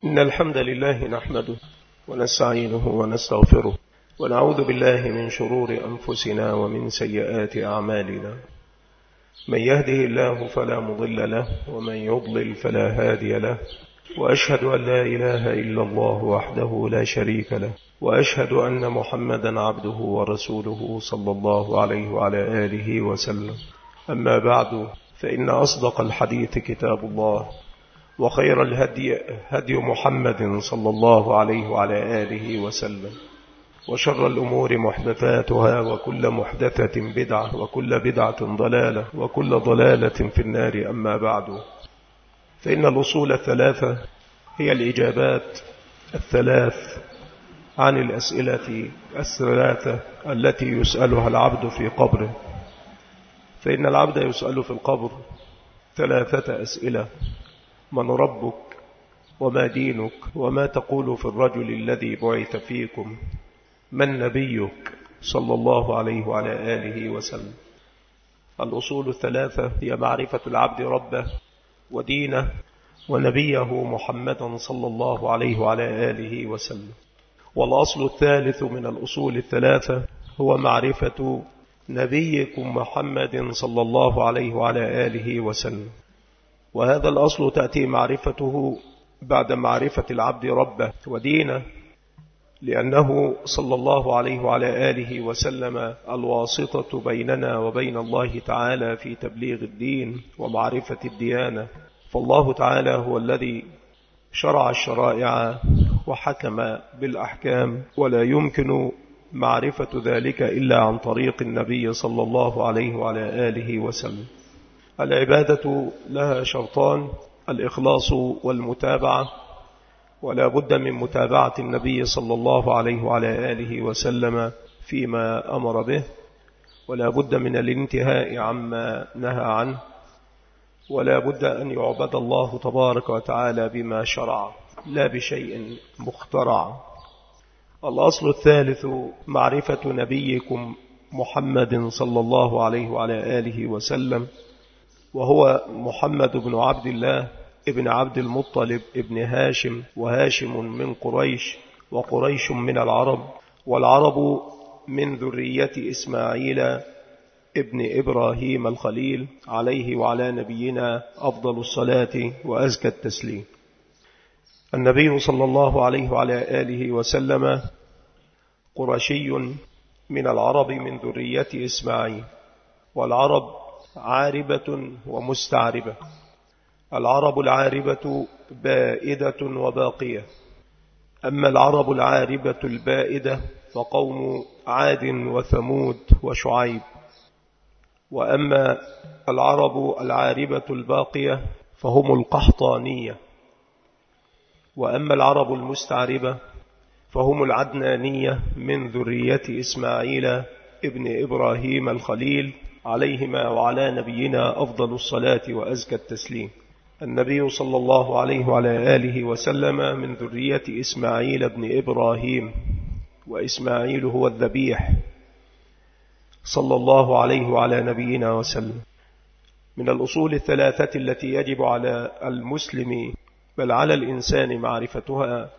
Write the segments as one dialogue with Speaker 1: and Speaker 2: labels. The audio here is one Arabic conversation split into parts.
Speaker 1: إن الحمد لله نحمده ونستعينه ونستغفره ونعوذ بالله من شرور أنفسنا ومن سيئات أعمالنا. من يهده الله فلا مضل له ومن يضلل فلا هادي له، وأشهد أن لا إله إلا الله وحده لا شريك له، وأشهد أن محمدا عبده ورسوله صلى الله عليه وعلى آله وسلم. أما بعد، فإن أصدق الحديث كتاب الله، وخير الهدي هدي محمد صلى الله عليه وعلى آله وسلم، وشر الأمور محدثاتها، وكل محدثة بدعة، وكل بدعة ضلالة، وكل ضلالة في النار. أما بعد، فإن الأصول الثلاثة هي الإجابات الثلاث عن الأسئلة الثلاثة التي يسألها العبد في قبره. فإن العبد يسأل في القبر ثلاثة أسئلة: من ربك؟ وما دينك؟ وما تقول في الرجل الذي بعث فيكم؟ من نبيك؟ صلى الله عليه وعلى آله وسلم. الأصول الثلاثة هي معرفة العبد ربه ودينه ونبيه محمدا صلى الله عليه وعلى آله وسلم. والأصل الثالث من الأصول الثلاثة هو معرفة نبيكم محمد صلى الله عليه وعلى آله وسلم. وهذا الأصل تأتي معرفته بعد معرفة العبد ربه ودينه، لأنه صلى الله عليه وعلى آله وسلم الواسطة بيننا وبين الله تعالى في تبليغ الدين ومعرفة الديانة. فالله تعالى هو الذي شرع الشرائع وحكم بالأحكام، ولا يمكن معرفة ذلك إلا عن طريق النبي صلى الله عليه وعلى آله وسلم. العبادة لها شرطان: الإخلاص والمتابعة، ولا بد من متابعة النبي صلى الله عليه وعلى آله وسلم فيما أمر به، ولا بد من الانتهاء عما نهى عنه، ولا بد أن يعبد الله تبارك وتعالى بما شرع لا بشيء مخترع. الأصل الثالث معرفة نبيكم محمد صلى الله عليه وعلى آله وسلم، وهو محمد بن عبد الله ابن عبد المطلب ابن هاشم، وهاشم من قريش، وقريش من العرب، والعرب من ذرية إسماعيل ابن إبراهيم الخليل، عليه وعلى نبينا أفضل الصلاة وأزكى التسليم. النبي صلى الله عليه وعلى آله وسلم قرشي من العرب من ذرية إسماعيل. والعرب عاربة ومستعربة. العرب العاربة بائدة وباقية، أما العرب العاربة البائدة فقوم عاد وثمود وشعيب، وأما العرب العاربة الباقية فهم القحطانية، وأما العرب المستعربة فهم العدنانية من ذرية إسماعيل ابن إبراهيم الخليل، عليهما وعلى نبينا أفضل الصلاة وأزكى التسليم. النبي صلى الله عليه وعلى آله وسلم من ذرية إسماعيل بن إبراهيم، وإسماعيل هو الذبيح، صلى الله عليه وعلى نبينا وسلم. من الأصول الثلاثة التي يجب على المسلم بل على الإنسان معرفتها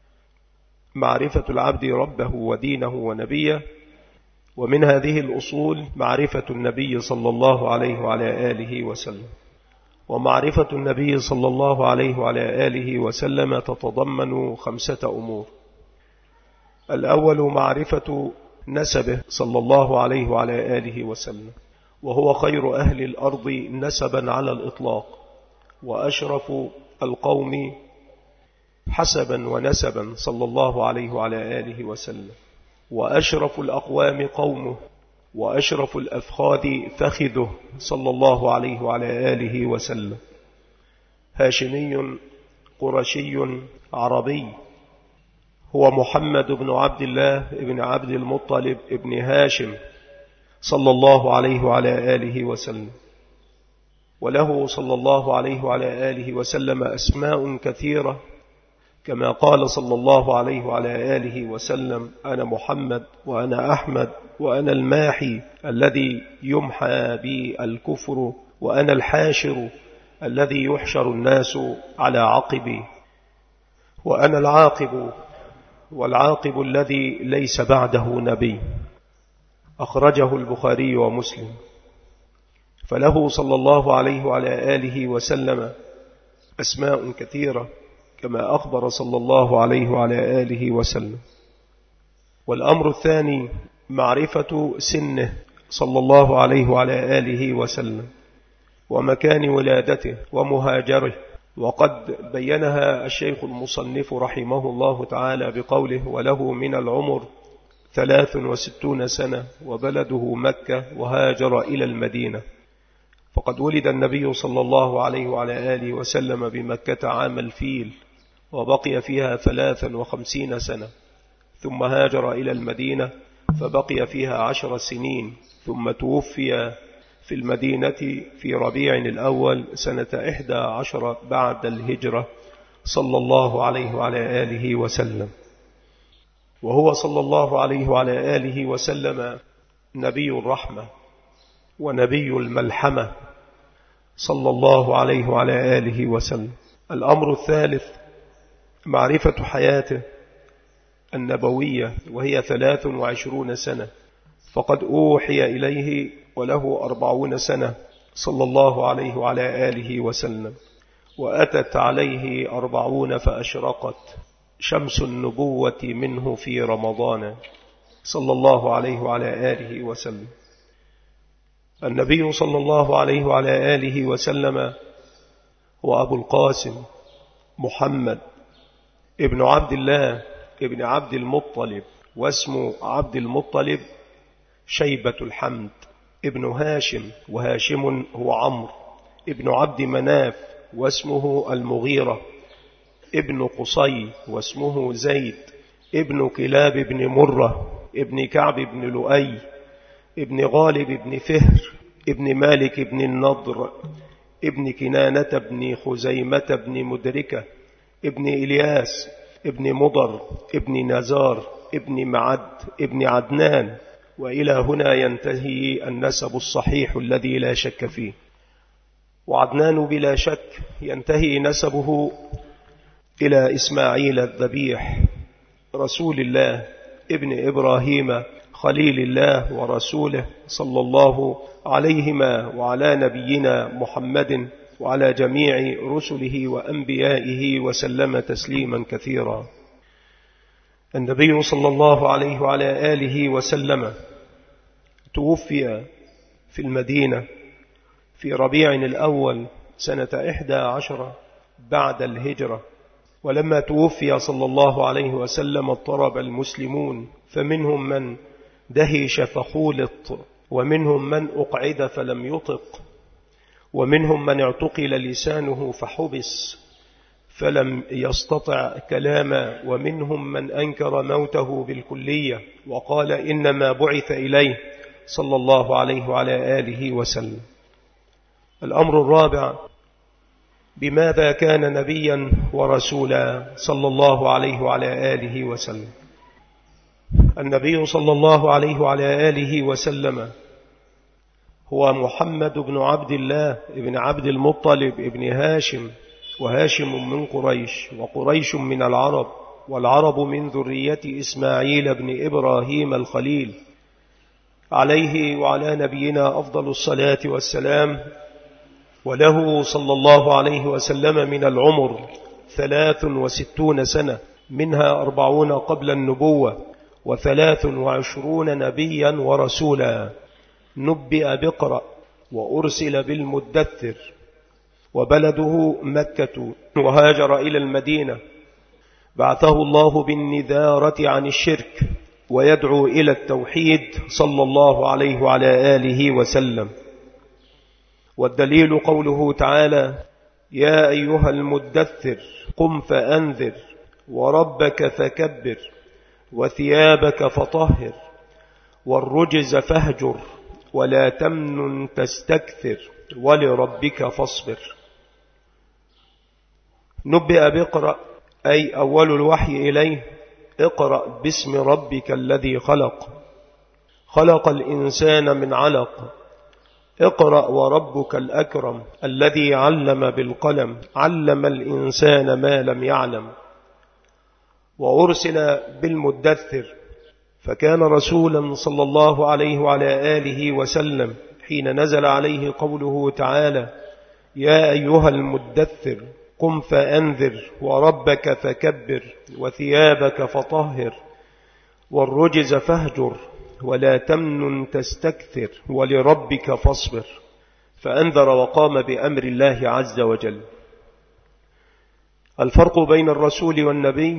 Speaker 1: معرفة العبد ربه ودينه ونبيه. ومن هذه الأصول معرفة النبي صلى الله عليه وعلى آله وسلم. ومعرفة النبي صلى الله عليه وعلى آله وسلم تتضمن 5 أمور. الأول معرفة نسبه صلى الله عليه وعلى آله وسلم، وهو خير أهل الأرض نسبا على الإطلاق، وأشرف القوم حسبا ونسبا صلى الله عليه وعلى آله وسلم، وأشرف الأقوام قومه، وأشرف الأفخاذ فخذه صلى الله عليه وعلى آله وسلم. هاشمي قرشي عربي، هو محمد بن عبد الله بن عبد المطلب ابن هاشم صلى الله عليه وعلى آله وسلم. وله صلى الله عليه وعلى آله وسلم أسماء كثيرة، كما قال صلى الله عليه وعلى آله وسلم: أنا محمد، وأنا أحمد، وأنا الماحي الذي يمحى بي الكفر، وأنا الحاشر الذي يحشر الناس على عقبي. وأنا العاقب والعاقب الذي ليس بعده نبي. أخرجه البخاري ومسلم. فله صلى الله عليه وعلى آله وسلم أسماء كثيرة كما أخبر صلى الله عليه وعلى آله وسلم. والأمر الثاني معرفة سنه صلى الله عليه وعلى آله وسلم ومكان ولادته ومهاجره، وقد بينها الشيخ المصنف رحمه الله تعالى بقوله: وله من العمر 63 سنة وبلده مكة وهاجر إلى المدينة. فقد ولد النبي صلى الله عليه وعلى آله وسلم بمكة عام الفيل، وبقي فيها 53 سنة، ثم هاجر إلى المدينة فبقي فيها 10 سنين، ثم توفي في المدينة في ربيع الأول سنة 11 بعد الهجرة صلى الله عليه وعلى آله وسلم. وهو صلى الله عليه وعلى آله وسلم نبي الرحمة ونبي الملحمة صلى الله عليه وعلى آله وسلم. الأمر الثالث معرفة حياته النبوية، وهي 23 سنة، فقد أوحي إليه وله 40 سنة صلى الله عليه وعلى آله وسلم، وأتت عليه 40 فأشرقت شمس النبوة منه في رمضان صلى الله عليه وعلى آله وسلم. النبي صلى الله عليه وعلى آله وسلم هو أبو القاسم محمد ابن عبد الله ابن عبد المطلب، واسم عبد المطلب شيبة الحمد، ابن هاشم، وهاشم هو عمرو، ابن عبد مناف واسمه المغيرة، ابن قصي واسمه زيد، ابن كلاب بن مرة، ابن كعب بن لؤي، ابن غالب بن فهر، ابن مالك بن النضر، ابن كنانة بن خزيمة بن مدركة، ابن إلياس، ابن مضر، ابن نزار، ابن معد، ابن عدنان. وإلى هنا ينتهي النسب الصحيح الذي لا شك فيه. وعدنان بلا شك ينتهي نسبه إلى إسماعيل الذبيح رسول الله ابن إبراهيم خليل الله ورسوله صلى الله عليهما وعلى نبينا محمد وعلى جميع رسله وأنبيائه وسلم تسليما كثيرا. النبي صلى الله عليه وعلى آله وسلم توفي في المدينة في ربيع الأول سنة 11 بعد الهجرة. ولما توفي صلى الله عليه وسلم اضطرب المسلمون، فمنهم من دهش فخولط، ومنهم من أقعد فلم يطق، ومنهم من اعتقل لسانه فحبس فلم يستطع كلاما، ومنهم من أنكر موته بالكلية وقال إنما بعث إليه صلى الله عليه وعلى آله وسلم. الأمر الرابع بماذا كان نبيا ورسولا صلى الله عليه وعلى آله وسلم. النبي صلى الله عليه وعلى آله وسلم هو محمد بن عبد الله بن عبد المطلب ابن هاشم، وهاشم من قريش، وقريش من العرب، والعرب من ذرية إسماعيل بن إبراهيم الخليل، عليه وعلى نبينا أفضل الصلاة والسلام. وله صلى الله عليه وسلم من العمر 63 سنة، منها 40 قبل النبوة، و23 نبيا ورسولا. نبئ بقرأ وأرسل بالمدثر، وبلده مكة، وهاجر إلى المدينة. بعثه الله بالنذارة عن الشرك ويدعو إلى التوحيد صلى الله عليه وعلى آله وسلم. والدليل قوله تعالى: يا أيها المدثر قم فأنذر وربك فكبر وثيابك فطهر والرجز فاهجر ولا تمنن تستكثر ولربك فاصبر. نبئ بقرأ أي أول الوحي إليه: اقرأ باسم ربك الذي خلق، خلق الإنسان من علق، اقرأ وربك الأكرم الذي علم بالقلم، علم الإنسان ما لم يعلم. وأرسل بالمدثر، فكان رسولا صلى الله عليه وعلى آله وسلم حين نزل عليه قوله تعالى: يا أيها المدثر قم فأنذر وربك فكبر وثيابك فطهر والرجز فاهجر ولا تمنن تستكثر ولربك فاصبر، فأنذر وقام بأمر الله عز وجل. الفرق بين الرسول والنبي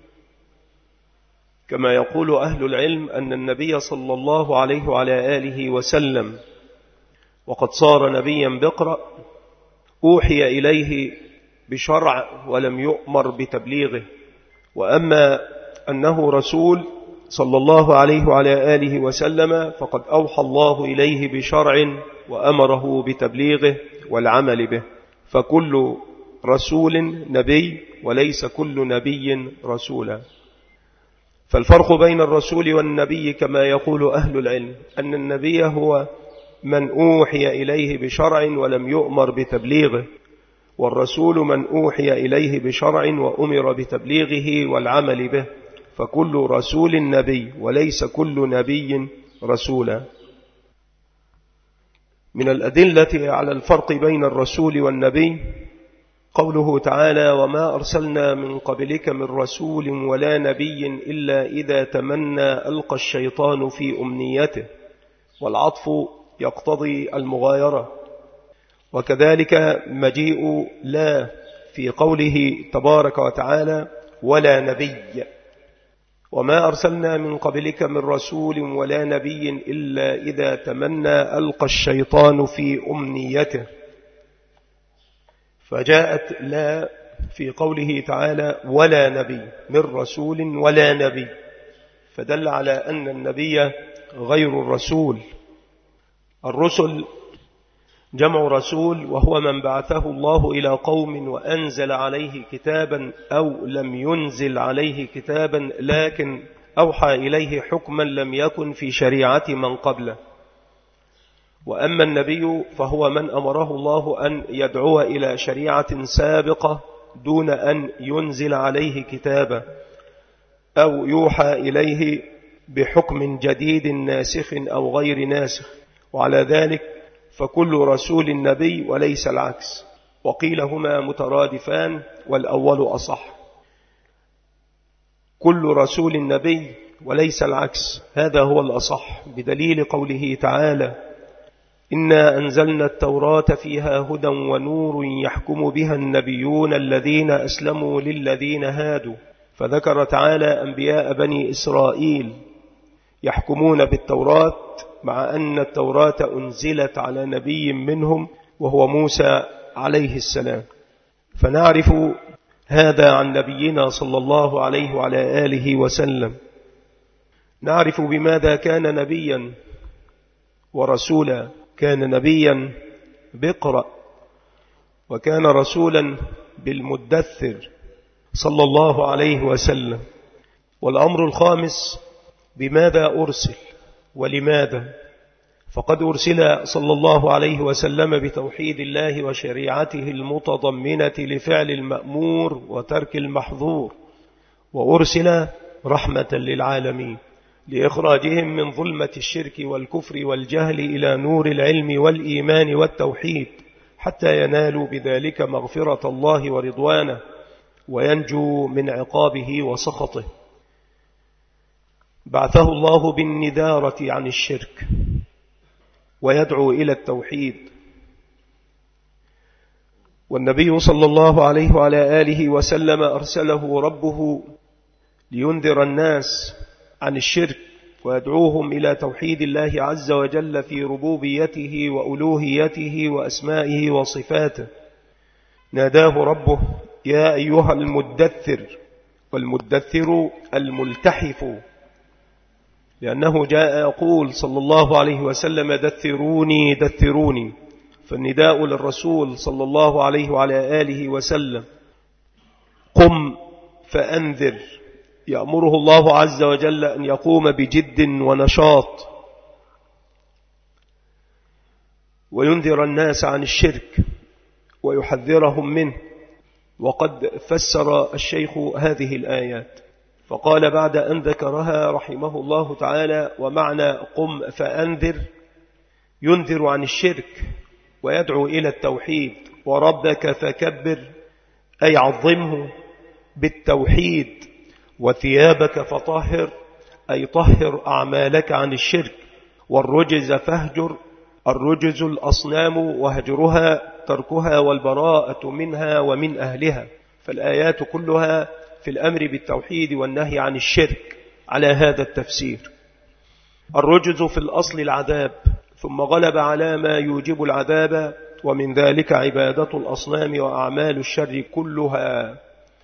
Speaker 1: كما يقول أهل العلم أن النبي صلى الله عليه وعلى آله وسلم وقد صار نبيا بقرأ أوحي إليه بشرع ولم يؤمر بتبليغه، وأما أنه رسول صلى الله عليه وعلى آله وسلم فقد أوحى الله إليه بشرع وأمره بتبليغه والعمل به، فكل رسول نبي وليس كل نبي رسولا. فالفرق بين الرسول والنبي كما يقول أهل العلم أن النبي هو من أوحي إليه بشرع ولم يؤمر بتبليغه، والرسول من أوحي إليه بشرع وأمر بتبليغه والعمل به، فكل رسول نبي وليس كل نبي رسولا. من الأدلة على الفرق بين الرسول والنبي قوله تعالى: وما أرسلنا من قبلك من رسول ولا نبي إلا إذا تمنى ألقى الشيطان في أمنيته، والعطف يقتضي المغايرة، وكذلك مجيء لا في قوله تبارك وتعالى: ولا نبي. وما أرسلنا من قبلك من رسول ولا نبي إلا إذا تمنى ألقى الشيطان في أمنيته، فجاءت لا في قوله تعالى: ولا نبي، من رسول ولا نبي، فدل على أن النبي غير الرسول. الرسل جمع رسول، وهو من بعثه الله إلى قوم وأنزل عليه كتابا أو لم ينزل عليه كتابا لكن أوحى إليه حكما لم يكن في شريعة من قبله. وأما النبي فهو من أمره الله أن يدعو إلى شريعة سابقة دون أن ينزل عليه كتابا أو يوحى إليه بحكم جديد ناسخ أو غير ناسخ، وعلى ذلك فكل رسول نبي وليس العكس، وقيل هما مترادفان والأول أصح. كل رسول نبي وليس العكس، هذا هو الأصح، بدليل قوله تعالى: إنا أنزلنا التوراة فيها هدى ونور يحكم بها النبيون الذين أسلموا للذين هادوا، فذكر تعالى أنبياء بني إسرائيل يحكمون بالتوراة، مع أن التوراة أنزلت على نبي منهم وهو موسى عليه السلام. فنعرف هذا عن نبينا صلى الله عليه وعلى آله وسلم، نعرف بماذا كان نبيا ورسولا. كان نبيا بقرأ، وكان رسولا بالمدثر صلى الله عليه وسلم. والأمر الخامس: بماذا أرسل ولماذا؟ فقد أرسل صلى الله عليه وسلم بتوحيد الله وشريعته المتضمنة لفعل المأمور وترك المحظور، وأرسل رحمة للعالمين لإخراجهم من ظلمة الشرك والكفر والجهل إلى نور العلم والإيمان والتوحيد، حتى ينالوا بذلك مغفرة الله ورضوانه وينجوا من عقابه وسخطه. بعثه الله بالندارة عن الشرك ويدعو إلى التوحيد. والنبي صلى الله عليه وعلى آله وسلم أرسله ربه لينذر الناس عن الشرك ويدعوهم إلى توحيد الله عز وجل في ربوبيته وألوهيته وأسمائه وصفاته. ناداه ربه: يا أيها المدثر، والمدثر الملتحف، لأنه جاء يقول صلى الله عليه وسلم: دثروني دثروني. فالنداء للرسول صلى الله عليه وعلى آله وسلم: قم فأنذر، يأمره الله عز وجل أن يقوم بجد ونشاط وينذر الناس عن الشرك ويحذرهم منه. وقد فسر الشيخ هذه الآيات: فقال بعد أن ذكرها رحمه الله تعالى: ومعنى قم فأنذر ينذر عن الشرك ويدعو إلى التوحيد، وربك فكبر أي عظمه بالتوحيد، وثيابك فطهر أي طهر أعمالك عن الشرك، والرجز فاهجر، الرجز الأصنام وهجرها تركها والبراءة منها ومن أهلها. فالآيات كلها في الأمر بالتوحيد والنهي عن الشرك على هذا التفسير. الرجز في الأصل العذاب، ثم غلب على ما يوجب العذاب، ومن ذلك عبادة الأصنام وأعمال الشر كلها.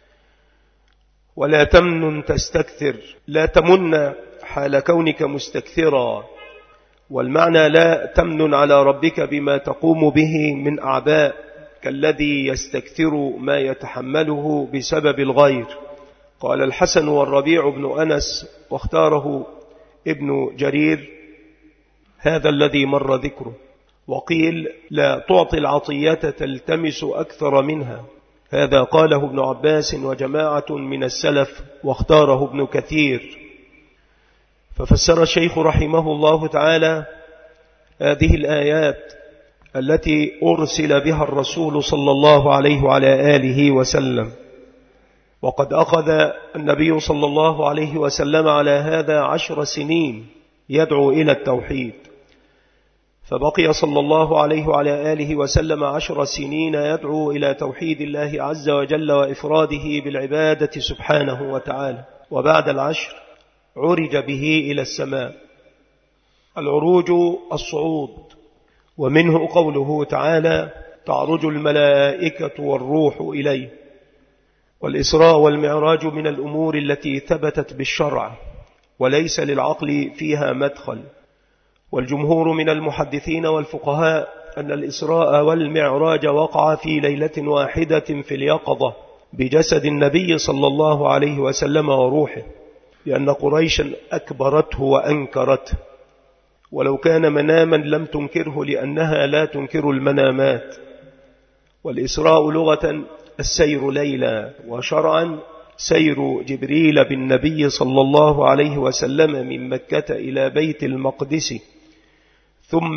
Speaker 1: ولا تمنن تستكثر، لا تمن حال كونك مستكثرا، والمعنى لا تمنن على ربك بما تقوم به من أعباء، كالذي يستكثر ما يتحمله بسبب الغير. قال الحسن والربيع بن أنس، واختاره ابن جرير هذا الذي مر ذكره. وقيل لا تعطي العطية تلتمس أكثر منها، هذا قاله ابن عباس وجماعة من السلف، واختاره ابن كثير. ففسر الشيخ رحمه الله تعالى هذه الآيات التي أرسل بها الرسول صلى الله عليه وعلى آله وسلم. وقد أخذ النبي صلى الله عليه وسلم على هذا 10 سنين يدعو إلى التوحيد، فبقي صلى الله عليه وعلى آله وسلم 10 سنين يدعو إلى توحيد الله عز وجل وإفراده بالعبادة سبحانه وتعالى. وبعد 10 عرج به إلى السماء. العروج الصعود، ومنه قوله تعالى: تعرج الملائكة والروح إليه. والإسراء والمعراج من الأمور التي ثبتت بالشرع وليس للعقل فيها مدخل. والجمهور من المحدثين والفقهاء أن الإسراء والمعراج وقع في ليلة واحدة في اليقظة بجسد النبي صلى الله عليه وسلم وروحه، لأن قريشا أكبرته وأنكرته، ولو كان مناما لم تنكره لأنها لا تنكر المنامات. والإسراء لغة السير ليلا، وشرعا سير جبريل بالنبي صلى الله عليه وسلم من مكة إلى بيت المقدس، ثم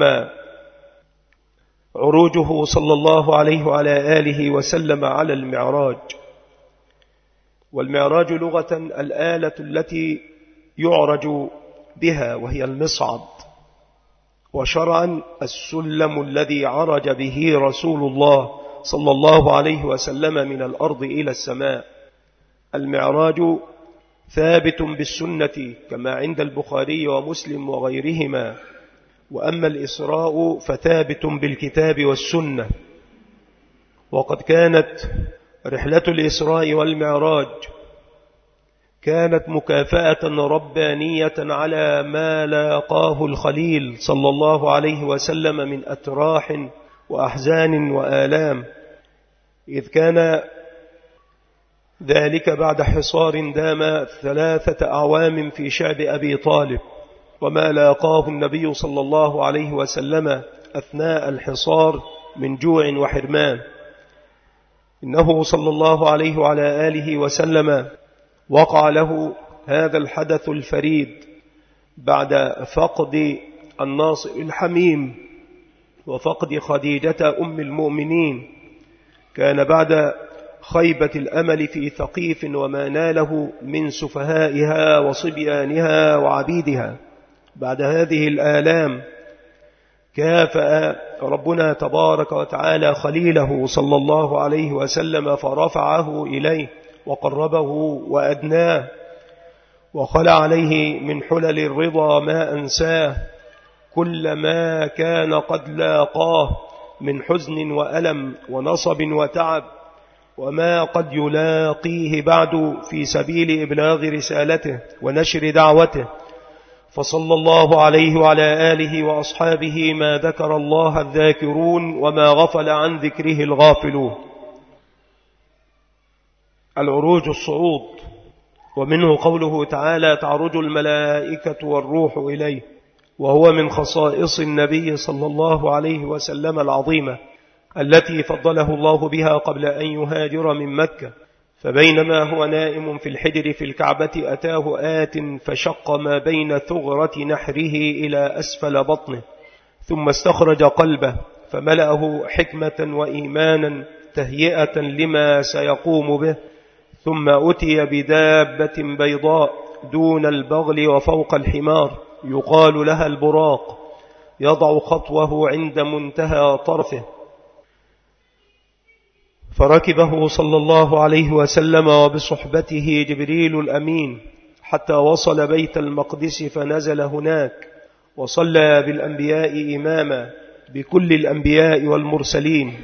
Speaker 1: عروجه صلى الله عليه وعلى آله وسلم على المعراج. والمعراج لغة الآلة التي يعرج بها، وهي المصعد، وشرعا السلم الذي عرج به رسول الله صلى الله عليه وسلم من الأرض إلى السماء. المعراج ثابت بالسنة كما عند البخاري ومسلم وغيرهما، وأما الإسراء فثابت بالكتاب والسنة. وقد كانت رحلة الإسراء والمعراج كانت مكافأة ربانية على ما لاقاه الخليل صلى الله عليه وسلم من أتراح وأحزان وآلام، إذ كان ذلك بعد حصار دام 3 أعوام في شعب أبي طالب، وما لاقاه النبي صلى الله عليه وسلم أثناء الحصار من جوع وحرمان. إنه صلى الله عليه وعلى آله وسلم وقع له هذا الحدث الفريد بعد فقد الناصر الحميم وفقد خديجة أم المؤمنين. كان بعد خيبة الأمل في ثقيف وما ناله من سفهائها وصبيانها وعبيدها. بعد هذه الآلام كافأ ربنا تبارك وتعالى خليله صلى الله عليه وسلم فرفعه إليه وقربه وأدناه، وخلع عليه من حلل الرضا ما أنساه كل ما كان قد لاقاه من حزن وألم ونصب وتعب، وما قد يلاقيه بعد في سبيل إبلاغ رسالته ونشر دعوته. فصلى الله عليه وعلى آله وأصحابه ما ذكر الله الذاكرون وما غفل عن ذكره الغافلون. العروج الصعود، ومنه قوله تعالى: تعرج الملائكة والروح إليه، وهو من خصائص النبي صلى الله عليه وسلم العظيمة التي فضله الله بها قبل أن يهاجر من مكة، فبينما هو نائم في الحجر في الكعبة أتاه آت فشق ما بين ثغرة نحره إلى أسفل بطنه، ثم استخرج قلبه فملأه حكمة وإيمانا تهيئة لما سيقوم به، ثم أتي بدابة بيضاء دون البغل وفوق الحمار يقال لها البراق، يضع خطوه عند منتهى طرفه، فركبه صلى الله عليه وسلم وبصحبته جبريل الأمين حتى وصل بيت المقدس، فنزل هناك وصلى بالأنبياء إماما بكل الأنبياء والمرسلين،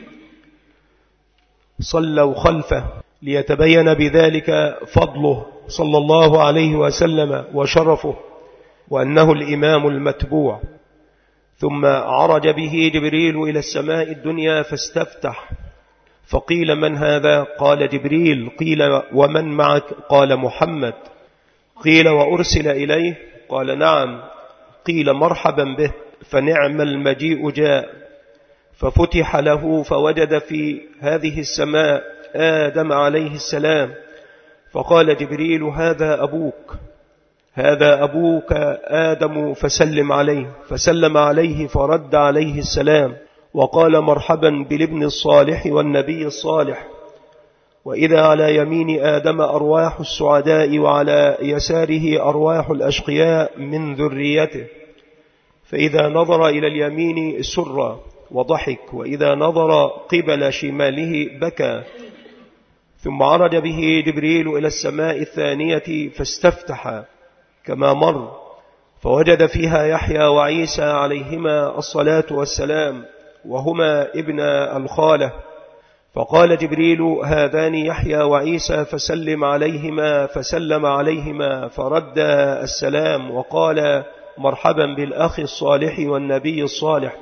Speaker 1: صلوا خلفه ليتبين بذلك فضله صلى الله عليه وسلم وشرفه وأنه الإمام المتبوع. ثم عرج به جبريل إلى السماء الدنيا فاستفتح، فقيل من هذا؟ قال جبريل. قيل ومن معك؟ قال محمد. قيل وأرسل إليه؟ قال نعم. قيل مرحبا به، فنعم المجيء جاء. ففتح له فوجد في هذه السماء آدم عليه السلام، فقال جبريل هذا أبوك، هذا أبوك آدم فسلم عليه، فسلم عليه فرد عليه السلام وقال مرحبا بالابن الصالح والنبي الصالح. وإذا على يمين آدم أرواح السعداء وعلى يساره أرواح الأشقياء من ذريته، فإذا نظر إلى اليمين سر وضحك، وإذا نظر قبل شماله بكى. ثم عرج به جبريل إلى السماء الثانية فاستفتح كما مر، فوجد فيها يحيى وعيسى عليهما الصلاة والسلام وهما ابن الخالة، فقال جبريل هذان يحيى وعيسى فسلم عليهما، فسلم عليهما فرد السلام وقال مرحبا بالأخ الصالح والنبي الصالح.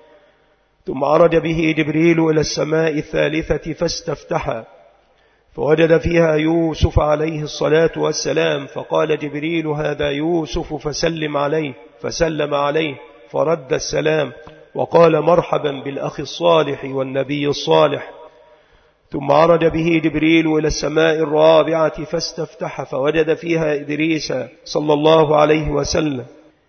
Speaker 1: ثم عرج به جبريل إلى السماء الثالثة فاستفتح، فوجد فيها يوسف عليه الصلاة والسلام، فقال جبريل هذا يوسف فسلم عليه، فسلم عليه فرد السلام وقال مرحبا بالأخ الصالح والنبي الصالح. ثم عرج به جبريل إلى السماء الرابعة فاستفتح، فوجد فيها إدريس صلى الله عليه وسلم،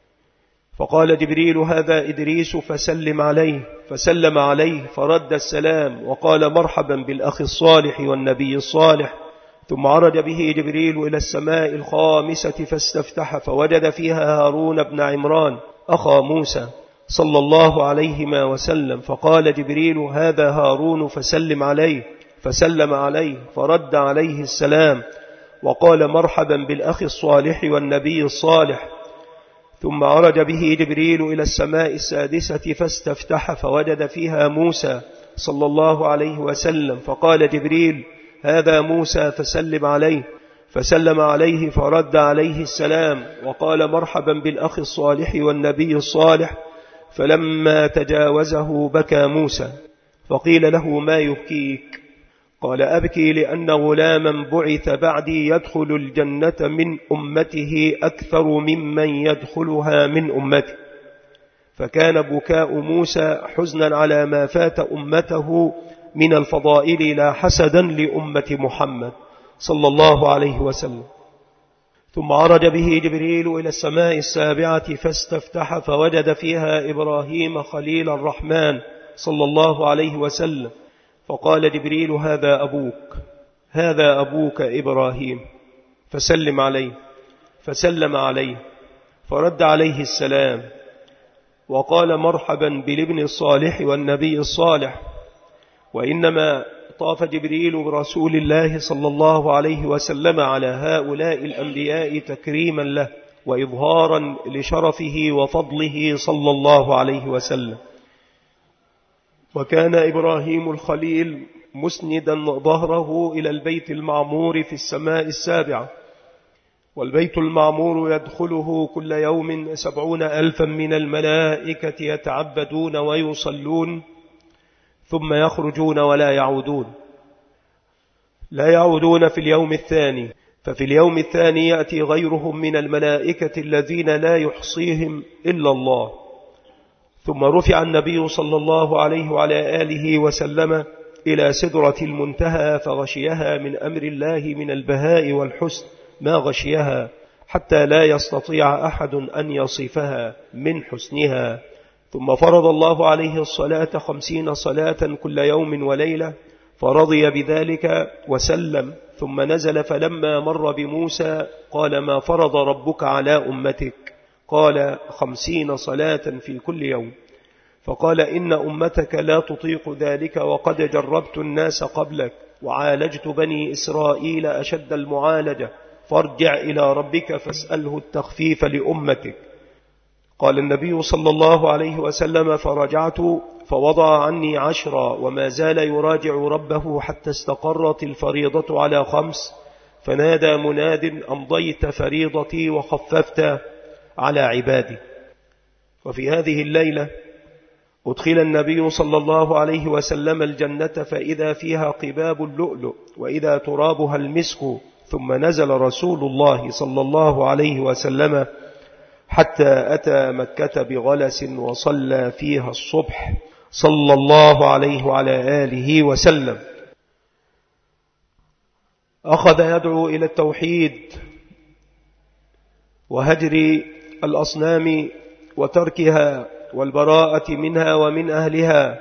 Speaker 1: فقال جبريل هذا إدريس فسلم عليه، فسلم عليه فرد السلام وقال مرحبا بالأخ الصالح والنبي الصالح. ثم عرج به جبريل إلى السماء الخامسة فاستفتح، فوجد فيها هارون بن عمران أخا موسى صلى الله عليهما وسلم، فقال جبريل هذا هارون فسلم عليه، فسلم عليه فرد عليه السلام وقال مرحبا بالأخ الصالح والنبي الصالح. ثم عرج به جبريل إلى السماء السادسة فاستفتح، فوجد فيها موسى صلى الله عليه وسلم، فقال جبريل هذا موسى فسلم عليه، فسلم عليه فرد عليه السلام وقال مرحبا بالأخ الصالح والنبي الصالح. فلما تجاوزه بكى موسى، فقيل له ما يبكيك؟ قال أبكي لأن غلاما بعث بعدي يدخل الجنة من أمته أكثر ممن يدخلها من أمته. فكان بكاء موسى حزنا على ما فات أمته من الفضائل لا حسدا لأمة محمد صلى الله عليه وسلم. ثم عرج به جبريل إلى السماء السابعة فاستفتح، فوجد فيها إبراهيم خليل الرحمن صلى الله عليه وسلم، فقال جبريل هذا أبوك، هذا أبوك إبراهيم، فسلم عليه، فسلم عليه فرد عليه السلام وقال مرحبا بالابن الصالح والنبي الصالح. وإنما طاف جبريل برسول الله صلى الله عليه وسلم على هؤلاء الأنبياء تكريما له وإظهارا لشرفه وفضله صلى الله عليه وسلم. وكان إبراهيم الخليل مسندا ظهره إلى البيت المعمور في السماء السابعة، والبيت المعمور يدخله كل يوم 70,000 من الملائكة يتعبدون ويصلون ثم يخرجون ولا يعودون، لا يعودون في اليوم الثاني، ففي اليوم الثاني يأتي غيرهم من الملائكة الذين لا يحصيهم إلا الله. ثم رفع النبي صلى الله عليه وعلى آله وسلم إلى سدرة المنتهى فغشيها من أمر الله من البهاء والحسن ما غشيها، حتى لا يستطيع أحد أن يصفها من حسنها. ثم فرض الله عليه الصلاة 50 صلاة كل يوم وليلة، فرضي بذلك وسلم. ثم نزل فلما مر بموسى قال: ما فرض ربك على أمتك؟ قال: 50 صلاة في كل يوم. فقال: إن أمتك لا تطيق ذلك، وقد جربت الناس قبلك وعالجت بني إسرائيل أشد المعالجة، فارجع إلى ربك فاسأله التخفيف لأمتك. قال النبي صلى الله عليه وسلم: فرجعت فوضع عني 10، وما زال يراجع ربه حتى استقرت الفريضة على 5، فنادى مناد: أمضيت فريضتي وخففت على عبادي. وفي هذه الليلة أدخل النبي صلى الله عليه وسلم الجنة، فإذا فيها قباب اللؤلؤ وإذا ترابها المسك. ثم نزل رسول الله صلى الله عليه وسلم حتى أتى مكة بغلس وصلى فيها الصبح صلى الله عليه وعلى آله وسلم. أخذ يدعو إلى التوحيد وهجر الأصنام وتركها والبراءة منها ومن أهلها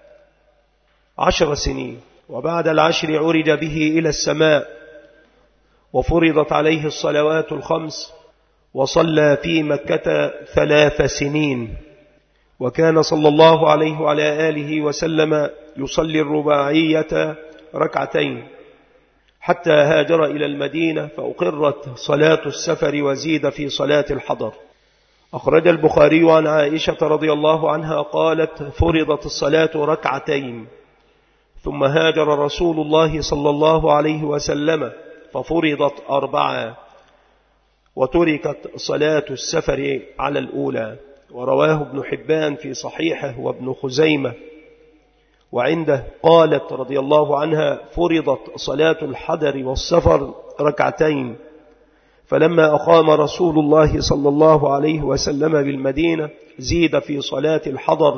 Speaker 1: 10 سنين، وبعد ال10 عرج به إلى السماء وفرضت عليه الصلوات 5، وصلى في مكة 3 سنين. وكان صلى الله عليه وعلى آله وسلم يصلي الرباعية 2 حتى هاجر إلى المدينة، فأقرت صلاة السفر وزيد في صلاة الحضر. أخرج البخاري عن عائشة رضي الله عنها قالت: فرضت الصلاة 2، ثم هاجر رسول الله صلى الله عليه وسلم ففرضت 4، وتركت صلاة السفر على الأولى. ورواه ابن حبان في صحيحه وابن خزيمة، وعنده قالت رضي الله عنها: فرضت صلاة الحضر والسفر 2، فلما أقام رسول الله صلى الله عليه وسلم بالمدينة زيد في صلاة الحضر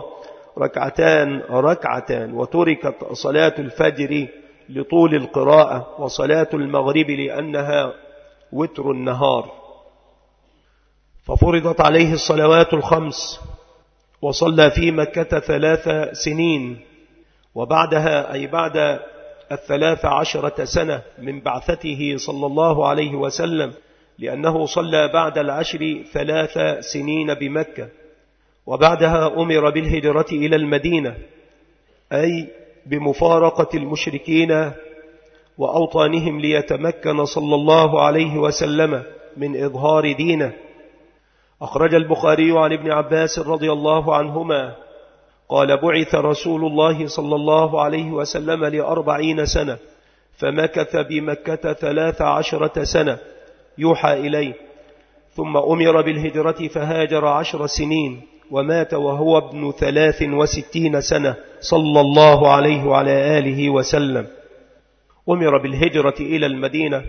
Speaker 1: 2 وتركت صلاة الفجر لطول القراءة، وصلاة المغرب لأنها وتر النهار. ففرضت عليه الصلوات 5، وصلى في مكة 3 سنين، وبعدها أي بعد 13 سنة من بعثته صلى الله عليه وسلم، لأنه صلى بعد 10 3 سنين بمكة، وبعدها أمر بالهجرة إلى المدينة، أي بمفارقة المشركين وأوطانهم ليتمكن صلى الله عليه وسلم من إظهار دينه. أخرج البخاري عن ابن عباس رضي الله عنهما قال: بعث رسول الله صلى الله عليه وسلم ل40 سنة، فمكث بمكة 13 سنة يوحى إليه، ثم أمر بالهجرة فهاجر 10 سنين، ومات وهو ابن 63 سنة صلى الله عليه وعلى آله وسلم. أمر بالهجرة إلى المدينة،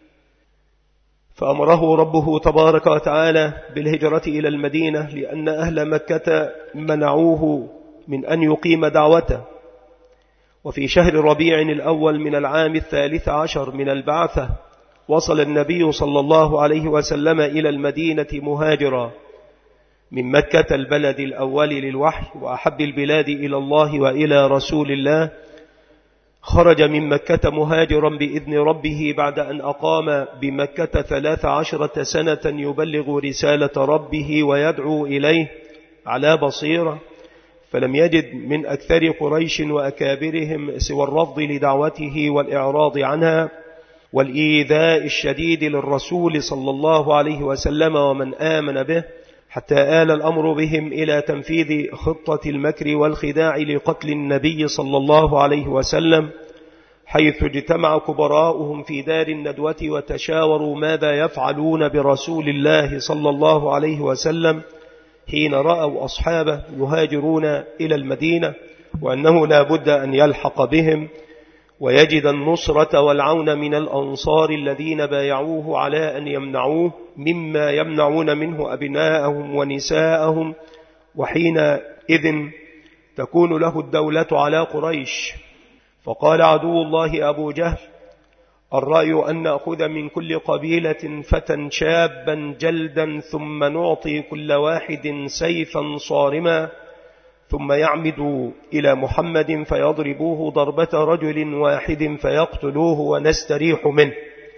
Speaker 1: فأمره ربه تبارك وتعالى بالهجرة إلى المدينة لأن أهل مكة منعوه من أن يقيم دعوته. وفي شهر ربيع الأول من العام 13 من البعثة وصل النبي صلى الله عليه وسلم إلى المدينة مهاجرا من مكة البلد الأول للوحي وأحب البلاد إلى الله وإلى رسول الله. خرج من مكة مهاجرا بإذن ربه بعد أن أقام بمكة 13 سنة يبلغ رسالة ربه ويدعو إليه على بصيرة، فلم يجد من أكثر قريش وأكابرهم سوى الرفض لدعوته والإعراض عنها والإيذاء الشديد للرسول صلى الله عليه وسلم ومن آمن به، حتى آل الأمر بهم إلى تنفيذ خطة المكر والخداع لقتل النبي صلى الله عليه وسلم، حيث اجتمع كبراؤهم في دار الندوة وتشاوروا ماذا يفعلون برسول الله صلى الله عليه وسلم حين رأوا أصحابه يهاجرون إلى المدينة، وأنه لا بد أن يلحق بهم ويجد النصرة والعون من الأنصار الذين بايعوه على أن يمنعوه مما يمنعون منه أبناءهم ونساءهم، وحينئذ تكون له الدولة على قريش. فقال عدو الله أبو جهل: الرأي أن نأخذ من كل قبيلة فتى شابا جلدا، ثم نعطي كل واحد سيفا صارما، ثم يعمد إلى محمد فيضربوه ضربة رجل واحد فيقتلوه ونستريح منه،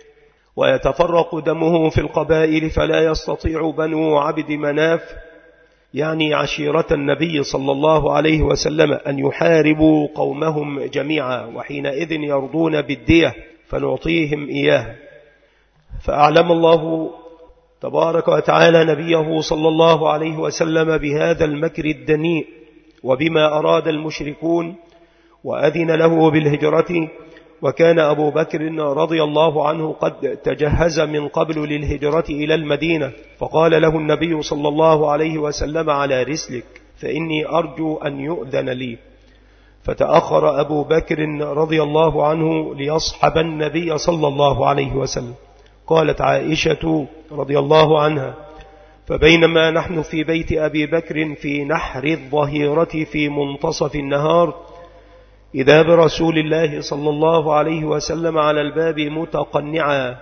Speaker 1: ويتفرق دمه في القبائل فلا يستطيع بنو عبد مناف، يعني عشيرة النبي صلى الله عليه وسلم، أن يحاربوا قومهم جميعا، وحينئذ يرضون بالدية فنعطيهم إياه. فأعلم الله تبارك وتعالى نبيه صلى الله عليه وسلم بهذا المكر الدنيء وبما أراد المشركون، وأذن له بالهجرة. وكان أبو بكر رضي الله عنه قد تجهز من قبل للهجرة إلى المدينة، فقال له النبي صلى الله عليه وسلم: على رسلك، فإني أرجو أن يؤذن لي. فتأخر أبو بكر رضي الله عنه ليصحب النبي صلى الله عليه وسلم. قالت عائشة رضي الله عنها: فبينما نحن في بيت أبي بكر في نحر الظهيرة في منتصف النهار، إذا برسول الله صلى الله عليه وسلم على الباب متقنعا،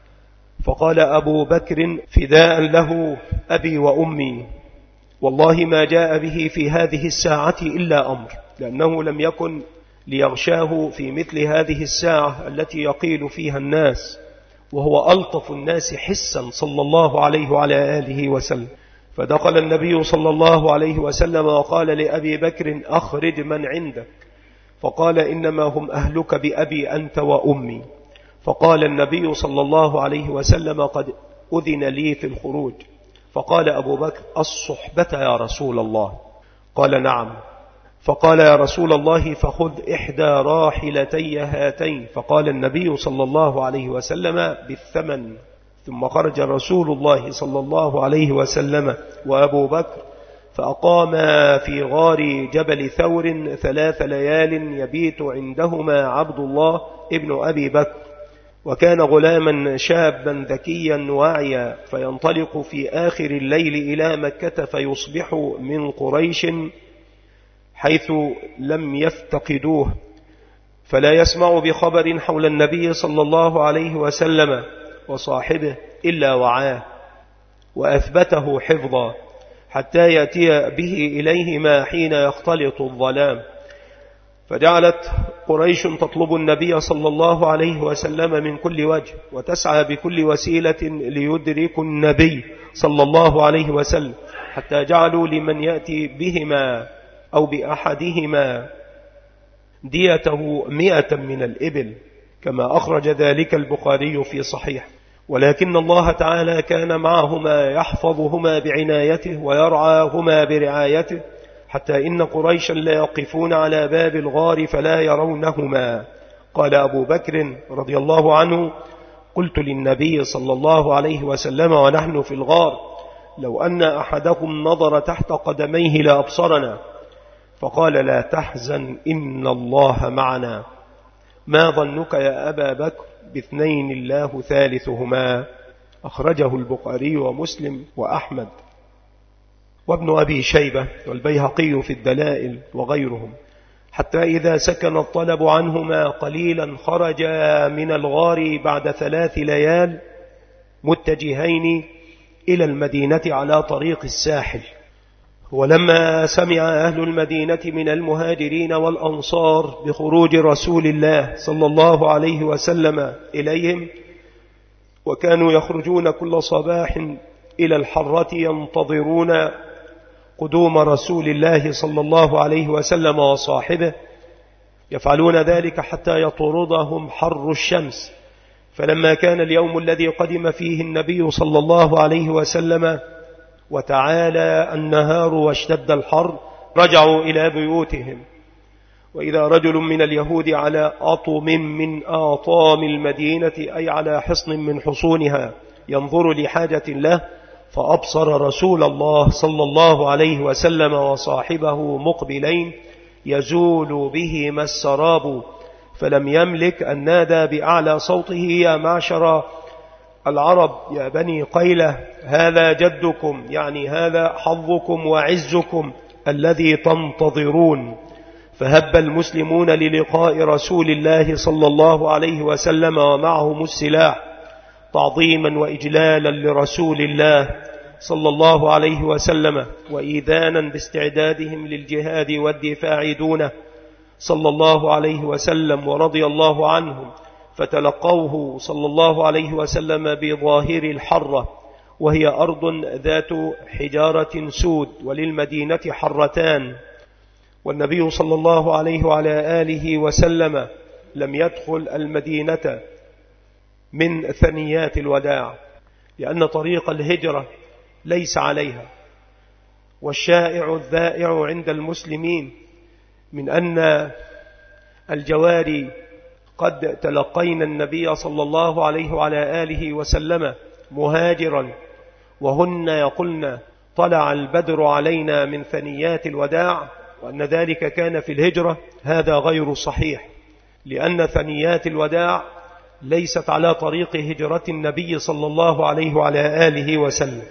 Speaker 1: فقال أبو بكر: فداء له أبي وأمي، والله ما جاء به في هذه الساعة إلا أمر، لأنه لم يكن ليغشاه في مثل هذه الساعة التي يقيل فيها الناس، وهو ألطف الناس حسا صلى الله عليه وعلى آله وسلم. فدخل النبي صلى الله عليه وسلم وقال لأبي بكر: أخرج من عندك. فقال: إنما هم أهلك بأبي أنت وأمي. فقال النبي صلى الله عليه وسلم: قد أذن لي في الخروج. فقال أبو بكر: الصحبة يا رسول الله؟ قال: نعم. فقال: يا رسول الله، فخذ إحدى راحلتي هاتين. فقال النبي صلى الله عليه وسلم: بالثمن. ثم خرج رسول الله صلى الله عليه وسلم وأبو بكر، فأقاما في غار جبل ثور 3 ليال يبيت عندهما عبد الله ابن أبي بكر، وكان غلاما شابا ذكيا واعيا، فينطلق في آخر الليل إلى مكة فيصبح من قريش حيث لم يفتقدوه، فلا يسمع بخبر حول النبي صلى الله عليه وسلم وصاحبه إلا وعاه وأثبته حفظا، حتى يأتي به إليهما حين يختلط الظلام. فجعلت قريش تطلب النبي صلى الله عليه وسلم من كل وجه، وتسعى بكل وسيلة ليدركوا النبي صلى الله عليه وسلم، حتى جعلوا لمن يأتي بهما أو بأحدهما ديته 100 من الإبل، كما أخرج ذلك البخاري في صحيح. ولكن الله تعالى كان معهما يحفظهما بعنايته ويرعاهما برعايته، حتى إن قريشا لا يقفون على باب الغار فلا يرونهما. قال أبو بكر رضي الله عنه: قلت للنبي صلى الله عليه وسلم ونحن في الغار: لو أن أحدكم نظر تحت قدميه لأبصرنا. فقال: لا تحزن، إن الله معنا. ما ظنك يا أبا بكر باثنين الله ثالثهما؟ أخرجه البخاري ومسلم وأحمد وابن أبي شيبة والبيهقي في الدلائل وغيرهم. حتى إذا سكن الطلب عنهما قليلا خرجا من الغار بعد 3 ليال متجهين إلى المدينة على طريق الساحل. ولما سمع أهل المدينة من المهاجرين والأنصار بخروج رسول الله صلى الله عليه وسلم إليهم، وكانوا يخرجون كل صباح إلى الحرة ينتظرون قدوم رسول الله صلى الله عليه وسلم وصاحبه، يفعلون ذلك حتى يطردهم حر الشمس. فلما كان اليوم الذي قدم فيه النبي صلى الله عليه وسلم وتعالى النهار واشتد الحر، رجعوا إلى بيوتهم، وإذا رجل من اليهود على أطم من آطام المدينة، أي على حصن من حصونها، ينظر لحاجة له، فأبصر رسول الله صلى الله عليه وسلم وصاحبه مقبلين يزول بهما السراب، فلم يملك أن نادى بأعلى صوته: يا معشر العرب، يا بني قيلة، هذا جدكم، يعني هذا حظكم وعزكم الذي تنتظرون. فهب المسلمون للقاء رسول الله صلى الله عليه وسلم ومعهم السلاح تعظيما وإجلالا لرسول الله صلى الله عليه وسلم وإيذانا باستعدادهم للجهاد والدفاع دونه صلى الله عليه وسلم ورضي الله عنهم، فتلقوه صلى الله عليه وسلم بظاهر الحرة، وهي أرض ذات حجارة سود، وللمدينة حرتان. والنبي صلى الله عليه وعلى آله وسلم لم يدخل المدينة من ثنيات الوداع، لأن طريق الهجرة ليس عليها. والشائع الذائع عند المسلمين من أن الجواري قد تلقين النبي صلى الله عليه وعلى آله وسلم مهاجرا، وهن يقولن طلع البدر علينا من ثنيات الوداع، وأن ذلك كان في الهجرة، هذا غير صحيح، لأن ثنيات الوداع ليست على طريق هجرة النبي صلى الله عليه وعلى آله وسلم.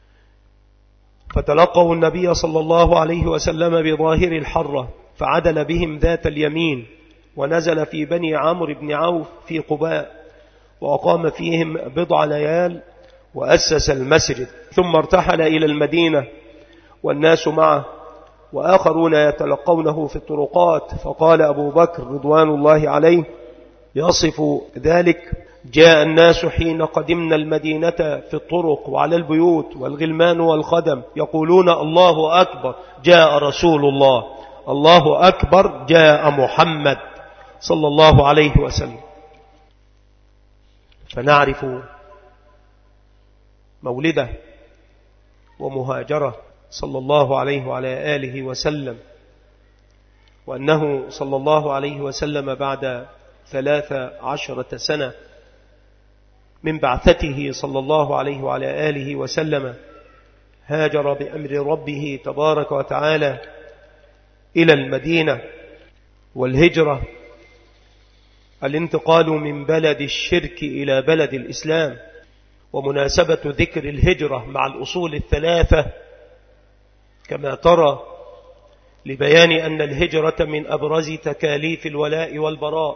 Speaker 1: فتلقوا النبي صلى الله عليه وسلم بظاهر الحرة، فعدل بهم ذات اليمين، ونزل في بني عمرو بن عوف في قباء، وأقام فيهم بضع ليال، وأسس المسجد، ثم ارتحل إلى المدينة والناس معه، وآخرون يتلقونه في الطرقات. فقال أبو بكر رضوان الله عليه يصف ذلك: جاء الناس حين قدمنا المدينة في الطرق وعلى البيوت، والغلمان والخدم يقولون الله أكبر جاء رسول الله، الله أكبر جاء محمد صلى الله عليه وسلم. فنعرف مولده ومهاجره صلى الله عليه وعلى آله وسلم، وأنه صلى الله عليه وسلم بعد 13 سنة من بعثته صلى الله عليه وعلى آله وسلم هاجر بأمر ربه تبارك وتعالى إلى المدينة. والهجرة الانتقال من بلد الشرك إلى بلد الإسلام. ومناسبة ذكر الهجرة مع الأصول الثلاثة كما ترى لبيان أن الهجرة من أبرز تكاليف الولاء والبراء.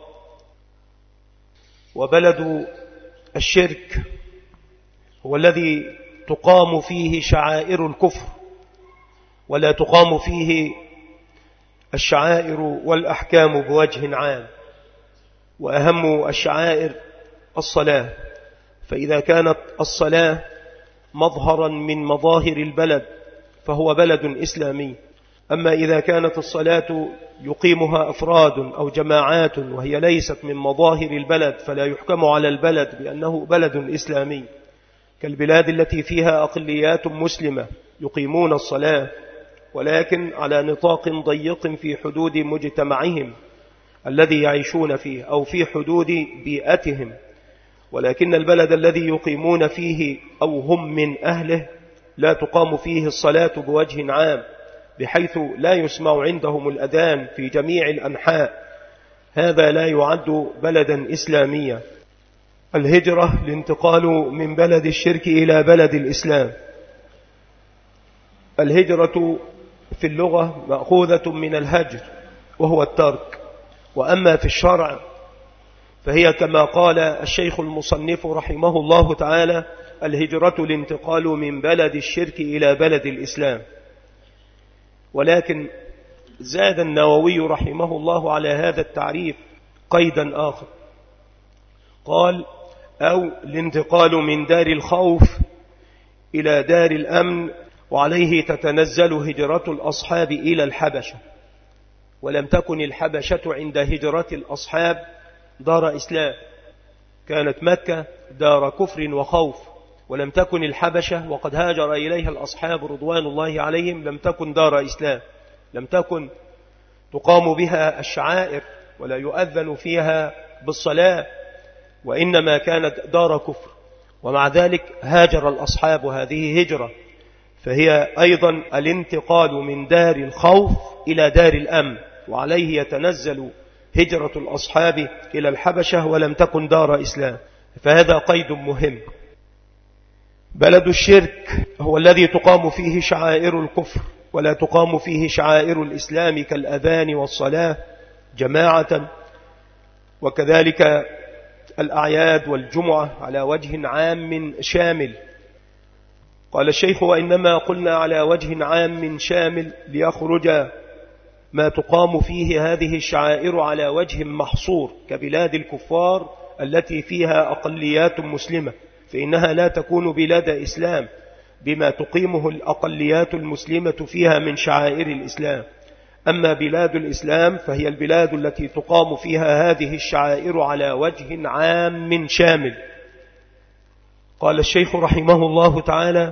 Speaker 1: وبلد الشرك هو الذي تقام فيه شعائر الكفر، ولا تقام فيه الشعائر والأحكام بوجه عام، وأهم الشعائر الصلاة. فإذا كانت الصلاة مظهرا من مظاهر البلد فهو بلد إسلامي. أما إذا كانت الصلاة يقيمها أفراد أو جماعات وهي ليست من مظاهر البلد فلا يحكم على البلد بأنه بلد إسلامي، كالبلاد التي فيها أقليات مسلمة يقيمون الصلاة ولكن على نطاق ضيق في حدود مجتمعهم الذي يعيشون فيه أو في حدود بيئتهم، ولكن البلد الذي يقيمون فيه أو هم من أهله لا تقام فيه الصلاة بوجه عام، بحيث لا يسمع عندهم الأذان في جميع الأنحاء، هذا لا يعد بلدا إسلاميا. الهجرة الانتقال من بلد الشرك إلى بلد الإسلام. الهجرة في اللغة مأخوذة من الهجر وهو الترك، وأما في الشرع فهي كما قال الشيخ المصنف رحمه الله تعالى: الهجرة الانتقال من بلد الشرك إلى بلد الإسلام. ولكن زاد النووي رحمه الله على هذا التعريف قيدا آخر، قال: أو الانتقال من دار الخوف إلى دار الأمن، وعليه تتنزل هجرة الأصحاب إلى الحبشة. ولم تكن الحبشة عند هجرة الأصحاب دار إسلام، كانت مكة دار كفر وخوف، ولم تكن الحبشة وقد هاجر إليها الأصحاب رضوان الله عليهم لم تكن دار إسلام، لم تكن تقام بها الشعائر ولا يؤذن فيها بالصلاة، وإنما كانت دار كفر. ومع ذلك هاجر الأصحاب، هذه هجرة، فهي أيضا الانتقال من دار الخوف إلى دار الأمن، وعليه يتنزل هجرة الأصحاب إلى الحبشة ولم تكن دار إسلام. فهذا قيد مهم. بلد الشرك هو الذي تقام فيه شعائر الكفر ولا تقام فيه شعائر الإسلام كالأذان والصلاة جماعة، وكذلك الأعياد والجمعة على وجه عام شامل. قال الشيخ: وإنما قلنا على وجه عام شامل ليخرج ما تقام فيه هذه الشعائر على وجه محصور كبلاد الكفار التي فيها أقليات مسلمة، فإنها لا تكون بلاد إسلام بما تقيمه الأقليات المسلمة فيها من شعائر الإسلام. أما بلاد الإسلام فهي البلاد التي تقام فيها هذه الشعائر على وجه عام شامل. قال الشيخ رحمه الله تعالى: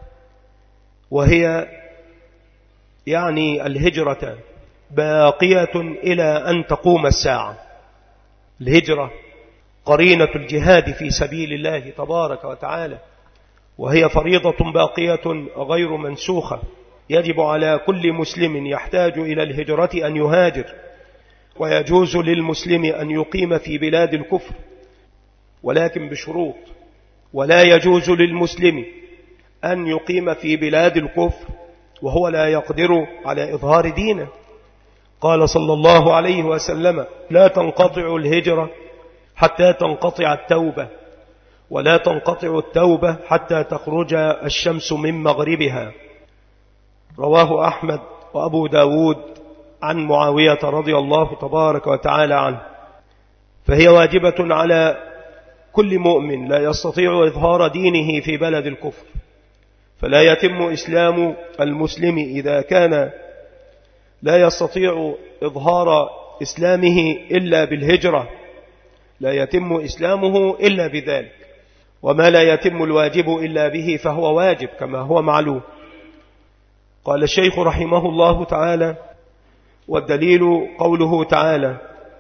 Speaker 1: وهي يعني الهجرة باقية إلى أن تقوم الساعة. الهجرة قرينة الجهاد في سبيل الله تبارك وتعالى، وهي فريضة باقية غير منسوخة. يجب على كل مسلم يحتاج إلى الهجرة أن يهاجر، ويجوز للمسلم أن يقيم في بلاد الكفر، ولكن بشروط. ولا يجوز للمسلم أن يقيم في بلاد الكفر وهو لا يقدر على إظهار دينه. قال صلى الله عليه وسلم: لا تنقطع الهجرة حتى تنقطع التوبة، ولا تنقطع التوبة حتى تخرج الشمس من مغربها. رواه أحمد وأبو داود عن معاوية رضي الله تبارك وتعالى عنه. فهي واجبة على كل مؤمن لا يستطيع إظهار دينه في بلد الكفر، فلا يتم إسلام المسلم إذا كان لا يستطيع إظهار إسلامه إلا بالهجرة، لا يتم إسلامه إلا بذلك. وما لا يتم الواجب إلا به فهو واجب كما هو معلوم. قال الشيخ رحمه الله تعالى: والدليل قوله تعالى.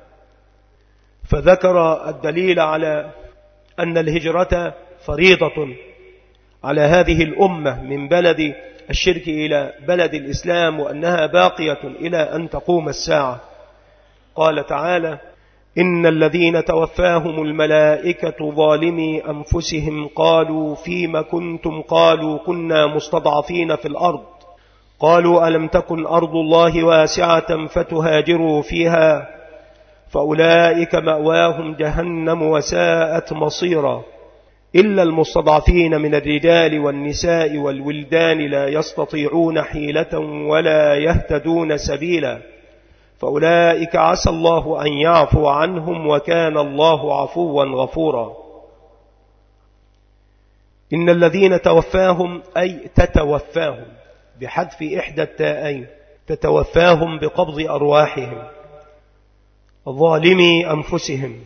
Speaker 1: فذكر الدليل على أن الهجرة فريضة على هذه الأمة من بلد الشرك إلى بلد الإسلام، وأنها باقية إلى أن تقوم الساعة. قال تعالى: إن الذين توفاهم الملائكة ظالمي أنفسهم قالوا فيما كنتم قالوا كنا مستضعفين في الأرض قالوا ألم تكن أرض الله واسعة فتهاجروا فيها فأولئك مأواهم جهنم وساءت مصيرا إلا المستضعفين من الرجال والنساء والولدان لا يستطيعون حيلة ولا يهتدون سبيلا فأولئك عسى الله أن يعفو عنهم وكان الله عفوا غفورا. إن الذين توفاهم أي تتوفاهم بحذف إحدى التاءين، تتوفاهم بقبض أرواحهم، ظالمي أنفسهم،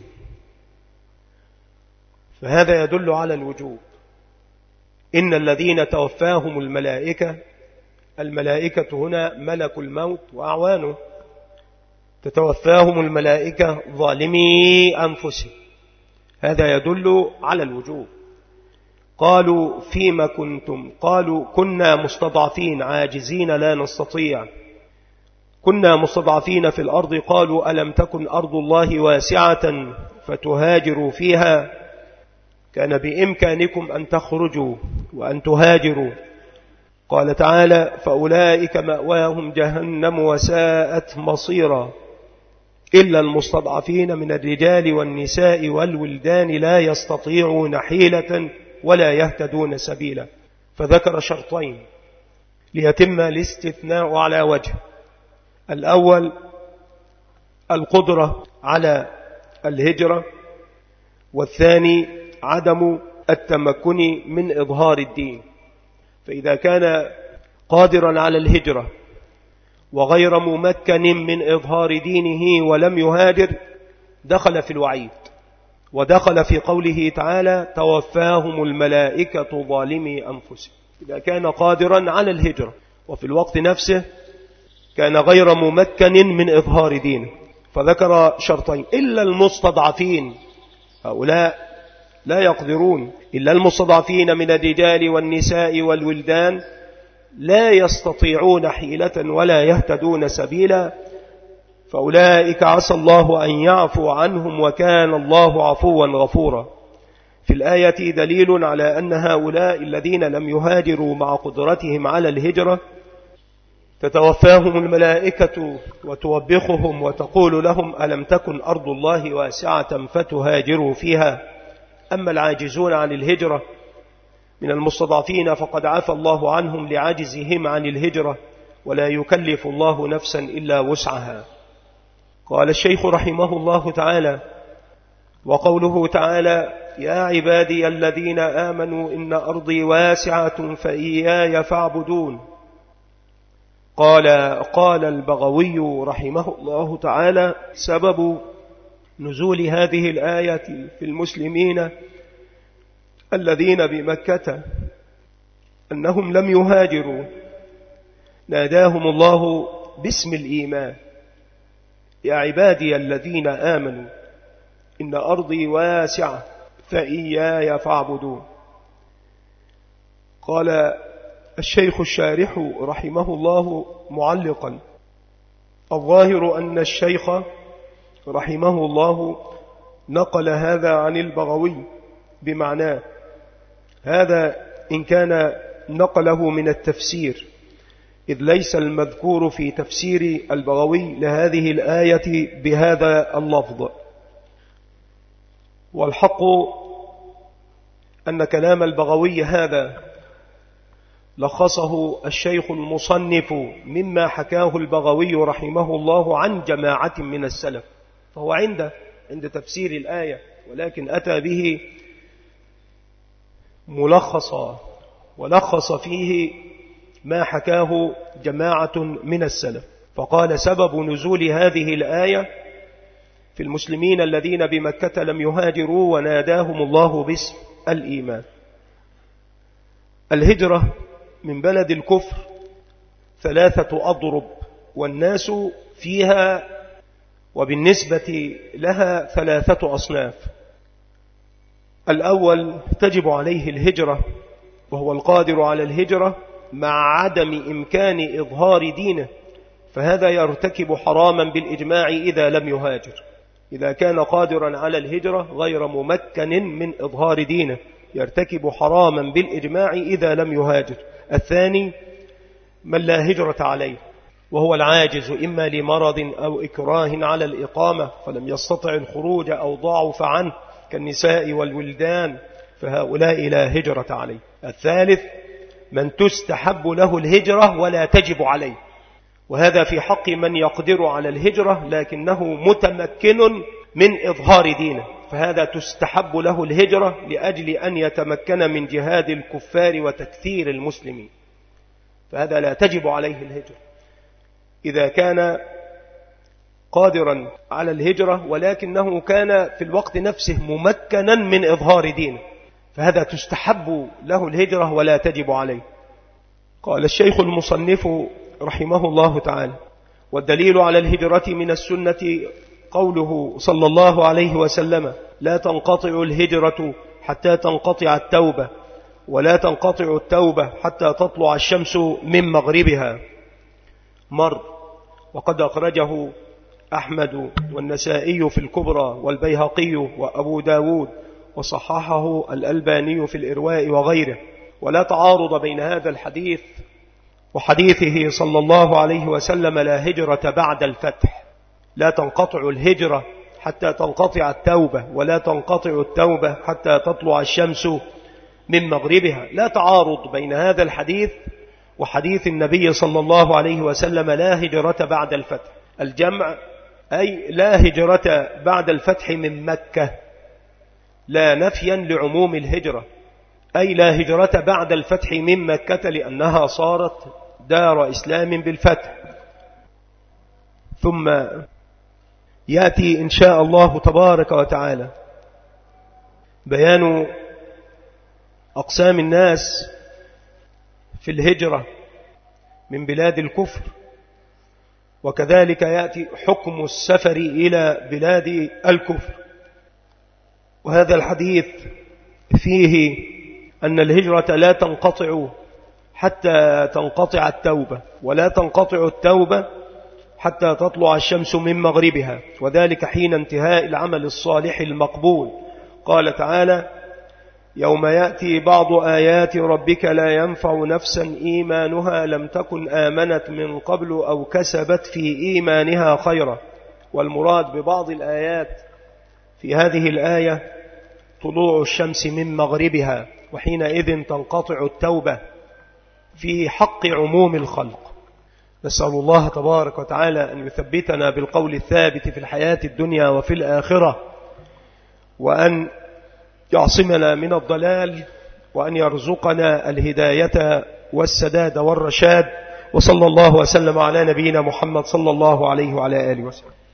Speaker 1: فهذا يدل على الوجوب. إن الذين توفاهم الملائكة، الملائكة هنا ملك الموت وأعوانه، تتوفاهم الملائكة ظالمي أنفسهم، هذا يدل على الوجوب. قالوا فيما كنتم قالوا كنا مستضعفين عاجزين لا نستطيع، كنا مستضعفين في الأرض قالوا ألم تكن أرض الله واسعة فتهاجروا فيها، كان بإمكانكم أن تخرجوا وأن تهاجروا. قال تعالى فأولئك مأواهم جهنم وساءت مصيرا إلا المستضعفين من الرجال والنساء والولدان لا يستطيعون حيلة ولا يهتدون سبيلا. فذكر شرطين ليتم الاستثناء على وجه: الأول القدرة على الهجرة، والثاني عدم التمكن من إظهار الدين. فإذا كان قادرا على الهجرة وغير ممكن من إظهار دينه ولم يهاجر دخل في الوعيد، ودخل في قوله تعالى توفاهم الملائكة ظالمي أنفسهم. إذا كان قادرا على الهجرة وفي الوقت نفسه كان غير ممكن من إظهار دينه، فذكر شرطين: إلا المستضعفين، هؤلاء لا يقدرون، إلا المستضعفين من الرجال والنساء والولدان لا يستطيعون حيلة ولا يهتدون سبيلا فأولئك عسى الله أن يعفو عنهم وكان الله عفوا غفورا. في الآية دليل على أن هؤلاء الذين لم يهاجروا مع قدرتهم على الهجرة تتوفاهم الملائكة وتوبخهم وتقول لهم ألم تكن أرض الله واسعة فتهاجروا فيها. أما العاجزون عن الهجرة من المستضعفين فقد عفى الله عنهم لعجزهم عن الهجرة، ولا يكلف الله نفسا إلا وسعها. قال الشيخ رحمه الله تعالى: وقوله تعالى: يا عبادي الذين آمنوا إن أرضي واسعة فإياي فاعبدون. قال البغوي رحمه الله تعالى: سبب نزول هذه الآية في المسلمين الذين بمكة أنهم لم يهاجروا، ناداهم الله باسم الإيمان: يا عبادي الذين آمنوا إن أرضي واسعة فإياي فاعبدون. قال الشيخ الشارح رحمه الله معلقا: الظاهر أن الشيخ رحمه الله نقل هذا عن البغوي بمعناه هذا، إن كان نقله من التفسير، إذ ليس المذكور في تفسير البغوي لهذه الآية بهذا اللفظ. والحق أن كلام البغوي هذا لخصه الشيخ المصنف مما حكاه البغوي رحمه الله عن جماعة من السلف، فهو عند تفسير الآية، ولكن أتى به ملخصا ولخص فيه ما حكاه جماعة من السلف. فقال: سبب نزول هذه الآية في المسلمين الذين بمكة لم يهاجروا وناداهم الله باسم الإيمان. الهجرة من بلد الكفر 3 أضرب، والناس فيها وبالنسبة لها 3 أصناف. الأول تجب عليه الهجرة، وهو القادر على الهجرة مع عدم إمكان إظهار دينه، فهذا يرتكب حراما بالإجماع إذا لم يهاجر. إذا كان قادرا على الهجرة غير ممكن من إظهار دينه يرتكب حراما بالإجماع إذا لم يهاجر. الثاني من لا هجرة عليه، وهو العاجز إما لمرض أو إكراه على الإقامة فلم يستطع الخروج أو ضعف عنه كالنساء والولدان، فهؤلاء لا هجرة عليه. الثالث من تستحب له الهجرة ولا تجب عليه، وهذا في حق من يقدر على الهجرة لكنه متمكن من إظهار دينه، فهذا تستحب له الهجرة لأجل أن يتمكن من جهاد الكفار وتكثير المسلمين، فهذا لا تجب عليه الهجرة. إذا كان قادرا على الهجرة ولكنه كان في الوقت نفسه ممكنا من إظهار دينه، فهذا تستحب له الهجرة ولا تجب عليه. قال الشيخ المصنف رحمه الله تعالى: والدليل على الهجرة من السنة قوله صلى الله عليه وسلم: لا تنقطع الهجرة حتى تنقطع التوبة، ولا تنقطع التوبة حتى تطلع الشمس من مغربها. وقد أخرجه أحمد والنسائي في الكبرى والبيهقي وأبو داود، وصححه الألباني في الإرواء وغيره. ولا تعارض بين هذا الحديث وحديثه صلى الله عليه وسلم: لا هجرة بعد الفتح. لا تنقطع الهجرة حتى تنقطع التوبة، ولا تنقطع التوبة حتى تطلع الشمس من مغربها. لا تعارض بين هذا الحديث وحديث النبي صلى الله عليه وسلم: لا هجرة بعد الفتح. الجمع أي لا هجرة بعد الفتح من مكة، لا نفيا لعموم الهجرة، أي لا هجرة بعد الفتح من مكة لأنها صارت دار إسلام بالفتح. ثم يأتي إن شاء الله تبارك وتعالى بيان أقسام الناس في الهجرة من بلاد الكفر، وكذلك يأتي حكم السفر إلى بلاد الكفر. وهذا الحديث فيه أن الهجرة لا تنقطع حتى تنقطع التوبة، ولا تنقطع التوبة حتى تطلع الشمس من مغربها، وذلك حين انتهاء العمل الصالح المقبول. قال تعالى: يوم يأتي بعض آيات ربك لا ينفع نفسا إيمانها لم تكن آمنت من قبل أو كسبت في إيمانها خيرا. والمراد ببعض الآيات في هذه الآية طلوع الشمس من مغربها، وحينئذ تنقطع التوبة في حق عموم الخلق. نسأل الله تبارك وتعالى أن يثبتنا بالقول الثابت في الحياة الدنيا وفي الآخرة، وأن يعصمنا من الضلال، وأن يرزقنا الهداية والسداد والرشاد. وصلى الله وسلم على نبينا محمد صلى الله عليه وعلى آله وسلم.